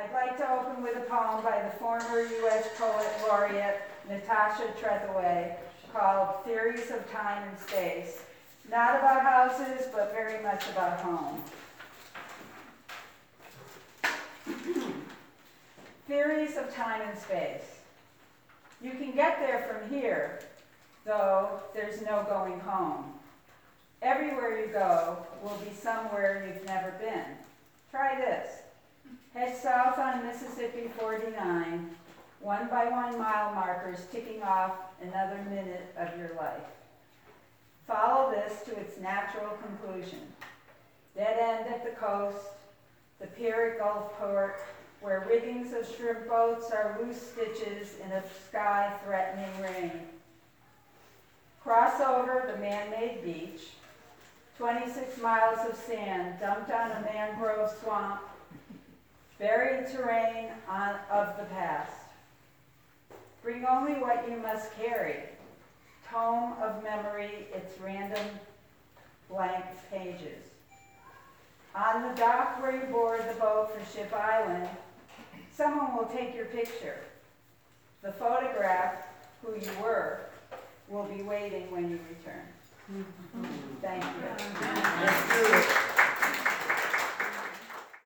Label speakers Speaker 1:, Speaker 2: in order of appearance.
Speaker 1: I'd like to open with a poem by the former U.S. Poet Laureate Natasha Trethewey called Theories of Time and Space. Not about houses, but very much about home. Theories of time and space. You can get there from here, though there's no going home. Everywhere you go will be somewhere you've never been. Try this. Head south on Mississippi 49, 1 by 1 mile markers ticking off another minute of your life. Follow this to its natural conclusion. Dead end at the coast, the pier at Gulfport, where riggings of shrimp boats are loose stitches in a sky threatening rain. Cross over the man-made beach, 26 miles of sand dumped on a mangrove swamp, buried terrain of the past. Bring only what you must carry, tome of memory, its random blank pages. On the dock where you board the boat for Ship Island, someone will take your picture. The photograph, who you were, will be waiting when you return. Thank you.
Speaker 2: Let's do it.